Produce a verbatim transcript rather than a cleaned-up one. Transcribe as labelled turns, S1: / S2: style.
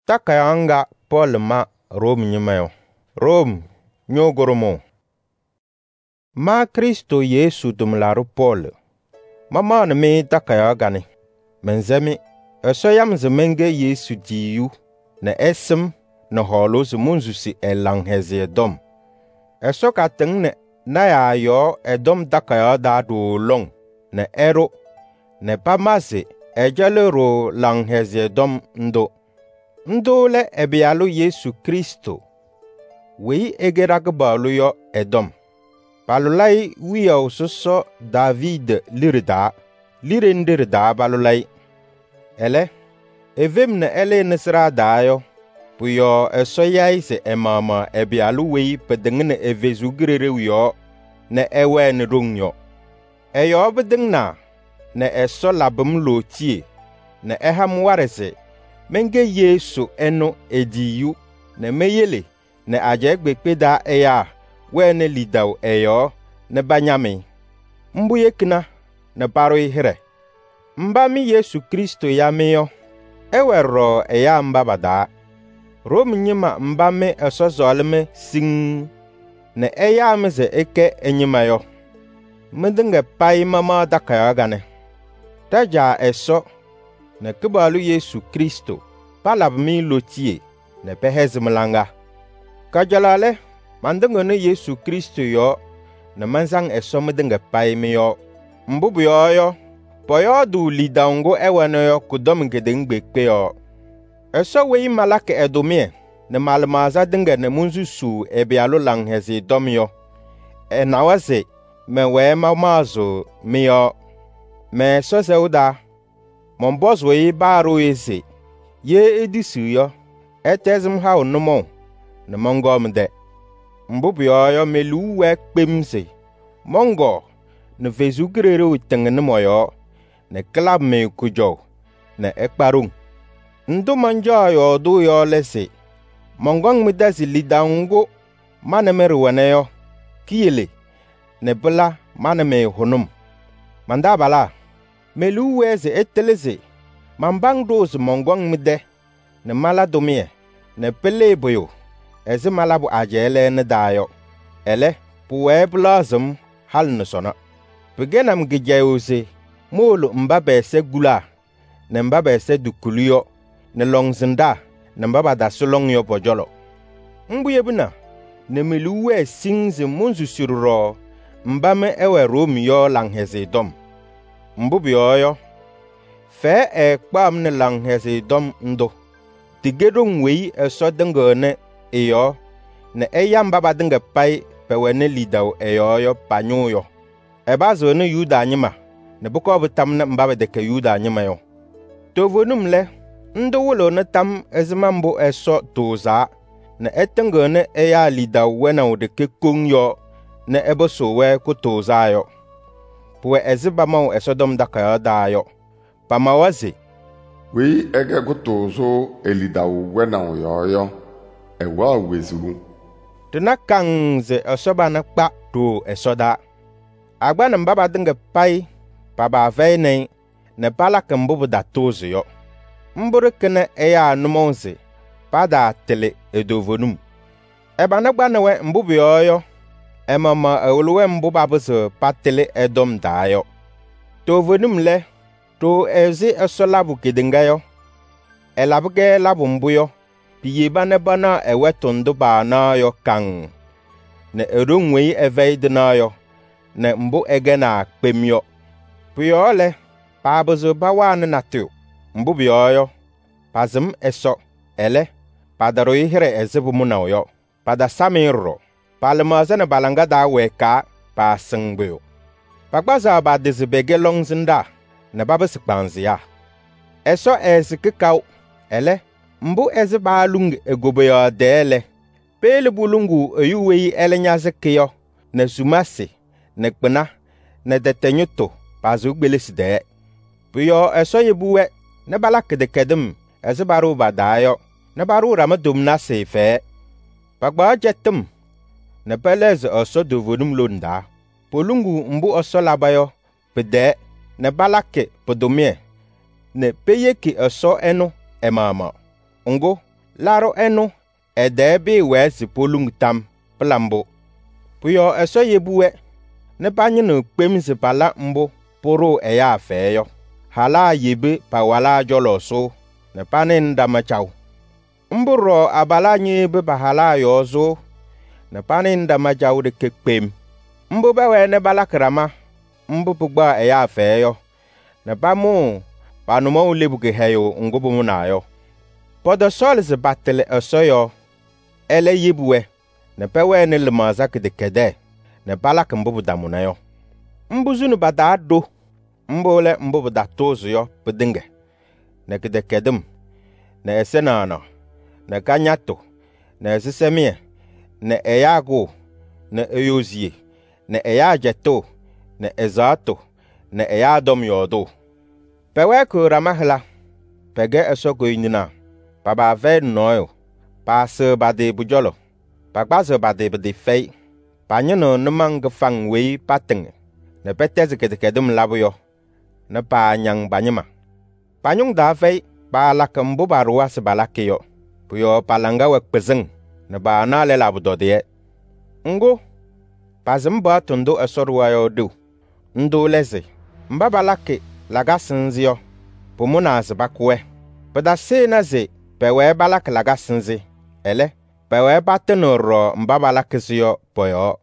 S1: Takayanga Paul ma Rome nyimayo. Rome nyogoromo. Ma Kristo Yesu dumlaru Paul. Mama na me takayagani. Menzemi esoyam zemenge Yesu diyu na esem na holo zemunzu si elang heze dom. Eso ka tengne na ya yo edom takaya da do long na ero ne pamaze ejale ro lang heze dom ndo. Ndo le ebialu Yesu Kristo. Wei egeragbalu yo edom. Balulai wiya ususo David lirida. Lirendirida balulai. Ele evem na ele nisra dayo. Puyo eso yai se emama ebialu wei pedengene evezugirere wiyo na ewe ni rungyo. Eyo bedengna na eso labum lotie na eham warese. Menge Yesu eno ediyu na meyele na ajegbekpe da eya wene lidaw eyo na banyame. Mbuye kina na baro ihire. Mbami Yesu Kristo ya meyo. Ewero eya mbabada. Rome nyima mbame eso zolme sing. Na eya meze eke enyima yo. Mendenge pai mama dakaya gane. Taja eso. Na kibalu Yesu Kristo. Palab mi lotie. Na pehezimlanga. Kajalale. Mandengene Yesu Kristo yo. Na manzang eso medenge pai mi yo. Mbubu yo yo. Poyo du lidaungo ewene yo kudom ngedengbe kpe yo. Eso wei malake edomie. Na malmaza denge ne munzu su ebialo lang hezi dom yo. E nawaze. Me we mamazo mi yo. Me so se uda. Monbos wei baro eze. Ye edisu yo. Etezim ha unumo. Na mongo mde. Mbubu yo yo melu we kpemse. Mongo. Na vezugirere utengene mo yo. Na klab me kujo. Na ekparung. Ndu manja yo du yo lese. Mongong midasi lidaungo. Mane meruwane yo. Kiyele. Ne bula mane me hunum. Mandabala. Melu weze eteleze. Mambang doze mongong mide. Ne mala domie. Ne pele boyo. Eze malabu ajele ne dayo. Ele. Puwe blazum hal nusona. Pegenam gijayose. Molo mbabe se gula. Ne mbabe se dukuluyo. Ne longzinda. Ne mbaba da solong yo pojolo. Mbuye bina. Ne meluwe singze munzu sururo. Mbame ewe Rome yo langheze dom. Mbubi yo. Fe e kpam ne langheze dom ndo. Tigedong wei eso dengene eyo. Ne eya mbaba denge pai pewene lidaw eyo yo panyo yo. Eba zo ne yuda nyima. Ne buko butam ne mbaba deke yuda nyima yo. Tovonum le. Ndo wolo ne tam ezimambo eso toza. Ne etengene eya lidaw wena udeke kong yo. Ne ebo sowe kutoza yo. Puwe eziba mau esodom dakaya da yo. Pamawazi.
S2: Wei ege kutozo elidawu wena yo yo. Ewa wezu.
S1: Tuna kangze esoba na kpa to esoda. Agba na mbaba dinge pai. Paba vene. Ne pala kembubu da tozo yo. Mburu kene eya numonze. Pada tele edovonum. Eba na gba newe mbubu yo yo. Emama ewuluwe mbuba buzo patele edom dayo. Tovonum le. To ezi eso labu kedengayo. Elabuge labu mbuyo. Piyeba ne bana ewe tondo ba na yo kang. Ne erongwei eveid na yo. Ne mbu ege na kpemyo. Puyo le. Pa buzo bawa ne natyo. Mbu biyo yo. Pazim eso. Ele. Padaro ihire ezibu muna yo. Pada samirro. Palmazane balanga da weka pa singbuyo. Pagbaza ba dizibege longzinda. Ne babasi kpanziya. Eso ezi kikaw. Ele. Mbu ezi balung egobeyo dele. Pele bulungu eyuwei ele nyazi kiyo. Ne sumasi. Ne kpena. Ne detenyuto. Pazu gbelisi de. Puyo eso yebuwe. Ne bala kedekedem. Ezi baru badayo. Ne baru ramadum na sefe. Pagba jetum. Ne peleze oso dovonum londa. Polungu mbu oso labayo. Pede. Ne balake podomie. Ne peye ki oso eno emama. Ongo. laro enu ede bi we sipolung tam plambo puyo eso yebuwe ne banyino kpemzi pala mbo poro eya feyo hala yebe pa wala joloso ne panin damachaw mburo abala nyebe bahala yozo ne panin damachaw de kekpem mbo bawe ne balakrama mbo pugba eya feyo ne bamu panumo ulebuke heyo ngobo munayo podo sol ze batele osoyo ele yebuwe ne pewe ne lemaza kede kede ne balak mbo damunayo mbuzunu bada do mbole mbo da tozu yo pedinge ne kede kedum ne esenana ne kanyato ne sisemie ne eyago ne eyozie ne eyajeto ne ezato ne eyadom yodo pewe ko ramahla pege esoko inina baba ve noyo pa se bade bujolo pa gbaze bade bade fei panyeno numang gefang wei pateng ne peteze kede kedum labuyo ne pa nyang banyema panyung da fei pa lakambu barwa se balakeyo puyo palanga wek pezeng ne ba na le labudode ngo pazimba tundo esorwa yo du ndo leze mbaba lake laga sinzio pomuna zbakwe pada se na ze pewe balak laga sinzi ele pewe batenoro mbaba lake zio poyo